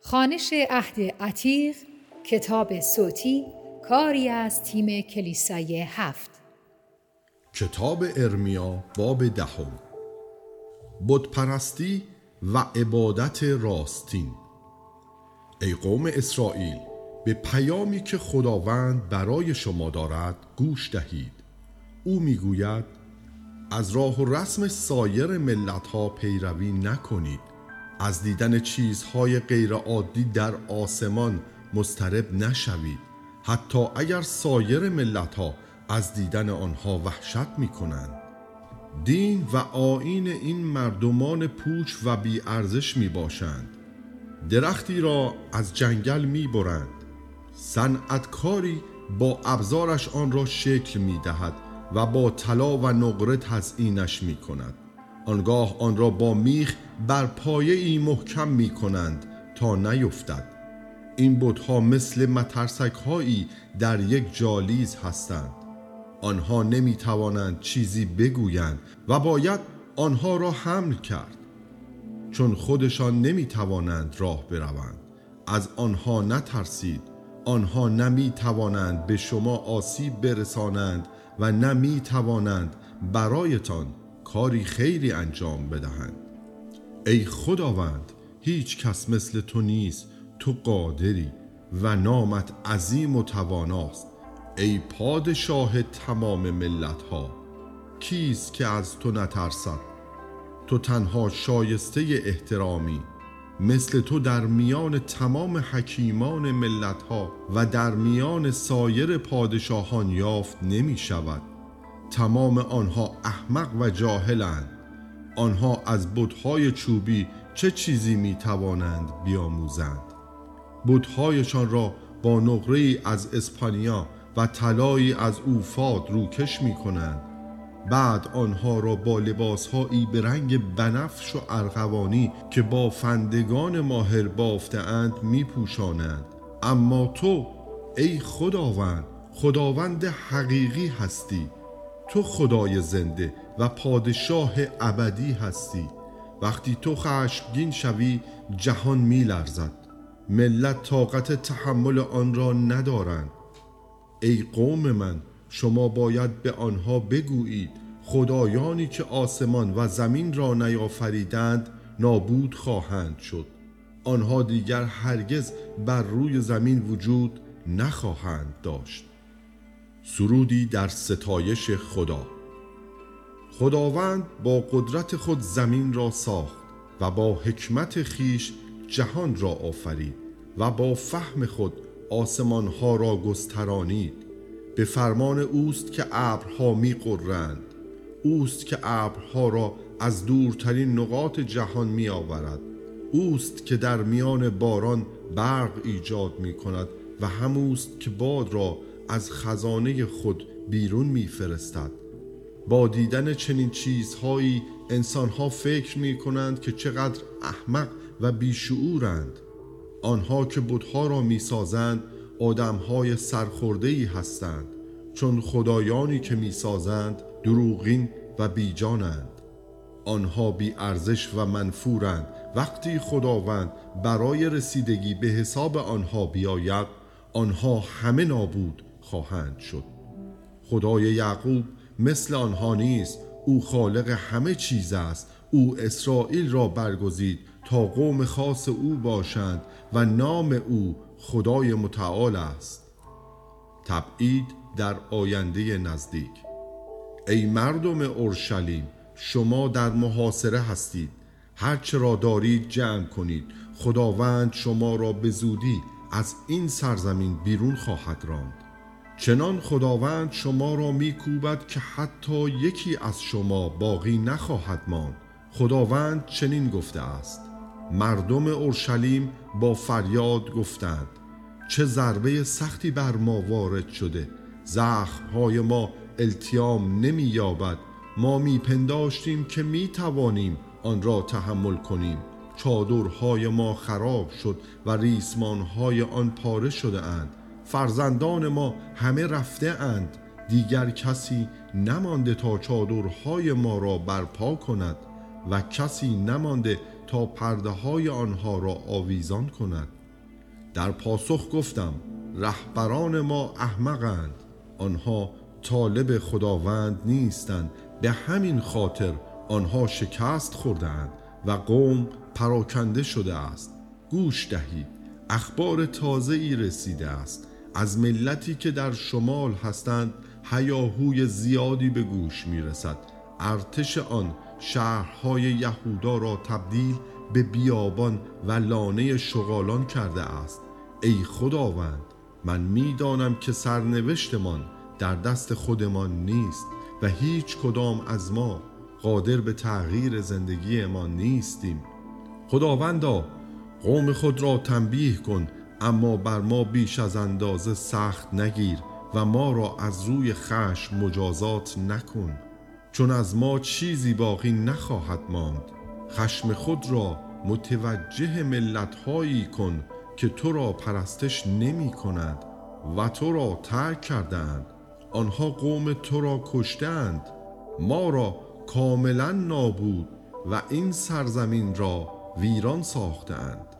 خوانش عهد عتیق، کتاب صوتی، کاری از تیم کلیسای 7. کتاب ارمیا باب 10. بتپرستی و عبادت راستین. ای قوم اسرائیل، به پیامی که خداوند برای شما دارد گوش دهید. او میگوید از راه و رسم سایر ملت‌ها پیروی نکنید. از دیدن چیزهای غیرعادی در آسمان مضطرب نشوید، حتی اگر سایر ملت‌ها از دیدن آنها وحشت می‌کنند. دین و آیین این مردمان پوچ و بی ارزش میباشند. درختی را از جنگل میبرند، صنعتکاری با ابزارش آن را شکل میدهد و با طلا و نقره تزیینش میکند. آنگاه آن را با میخ بر پایه‌ای محکم میکنند تا نیفتد. این بت‌ها مثل مترسک‌هایی در یک جالیز هستند. آنها نمیتوانند چیزی بگویند و باید آنها را حمل کرد. چون خودشان نمیتوانند راه بروند، از آنها نترسید. آنها نمیتوانند به شما آسیب برسانند و نمیتوانند برایتان کاری خیری انجام بدهند. ای خداوند، هیچ کس مثل تو نیست. تو قادری و نامت عظیم و تواناست. ای پادشاه تمام ملت‌ها، کیست که از تو نترسد؟ تو تنها شایسته احترامی. مثل تو در میان تمام حکیمان ملت‌ها و در میان سایر پادشاهان یافت نمی شود. تمام آنها احمق و جاهلند. آنها از بت‌های چوبی چه چیزی می توانند بیاموزند؟ بت‌هایشان را با نقره‌ای از اسپانیا و طلایی از اوفاد روکش می کنند. بعد آنها را با لباسهایی به رنگ بنفش و ارغوانی که بافندگان ماهر بافته‌اند می پوشانند. اما تو ای خداوند، خداوند حقیقی هستی. تو خدای زنده و پادشاه ابدی هستی. وقتی تو خشمگین شوی جهان می لرزد. ملت طاقت تحمل آن را ندارند. ای قوم من، شما باید به آنها بگویید خدایانی که آسمان و زمین را نیافریدند نابود خواهند شد. آنها دیگر هرگز بر روی زمین وجود نخواهند داشت. سرودی در ستایش خدا. خداوند با قدرت خود زمین را ساخت و با حکمت خیش جهان را آفرید و با فهم خود آسمانها را گسترانید. به فرمان اوست که ابرها می غرند. اوست که ابرها را از دورترین نقاط جهان می آورد. اوست که در میان باران برق ایجاد می کند و هموست که باد را از خزانه خود بیرون می فرستد. با دیدن چنین چیزهایی انسانها فکر می کنند که چقدر احمق و بیشعورند. آنها که بت‌ها را می سازند آدمهای سرخورده‌ای هستند، چون خدایانی که می سازند دروغین و بیجانند. آنها بی ارزش و منفورند. وقتی خداوند برای رسیدگی به حساب آنها بیاید، آنها همه نابود خواهند شد. خدای یعقوب مثل آنها نیست. او خالق همه چیز است. او اسرائیل را برگزید تا قوم خاص او باشند و نام او خدای متعال است. تبعید در آینده نزدیک. ای مردم اورشلیم، شما در محاصره هستید. هرچه را دارید جمع کنید. خداوند شما را به زودی از این سرزمین بیرون خواهد راند. چنان خداوند شما را میکوبد که حتی یکی از شما باقی نخواهد ماند. خداوند چنین گفته است: مردم اورشلیم با فریاد گفتند چه ضربه سختی بر ما وارد شده. زخمهای ما التیام نمی یابد. ما میپنداشتیم که میتوانیم آن را تحمل کنیم. چادرهای ما خراب شد و ریسمانهای آن پاره شده اند. فرزندان ما همه رفته اند. دیگر کسی نمانده تا چادرهای ما را برپا کند و کسی نمانده تا پرده های آنها را آویزان کند. در پاسخ گفتم رهبران ما احمقند، آنها طالب خداوند نیستند، به همین خاطر آنها شکست خوردند و قوم پراکنده شده است. گوش دهید، اخبار تازه‌ای رسیده است. از ملتی که در شمال هستند هیاهوی زیادی به گوش می رسد. ارتش آن شهرهای یهودا را تبدیل به بیابان و لانه شغالان کرده است. ای خداوند، من می دانم که سرنوشتمان در دست خودمان نیست و هیچ کدام از ما قادر به تغییر زندگی ما نیستیم. خداوندا، قوم خود را تنبیه کن، اما بر ما بیش از اندازه سخت نگیر و ما را از روی خشم مجازات نکن، چون از ما چیزی باقی نخواهد ماند. خشم خود را متوجه ملت‌هایی کن که تو را پرستش نمی کند و تو را ترک کردند. آنها قوم تو را کشتند، ما را کاملا نابود و این سرزمین را ویران ساختند.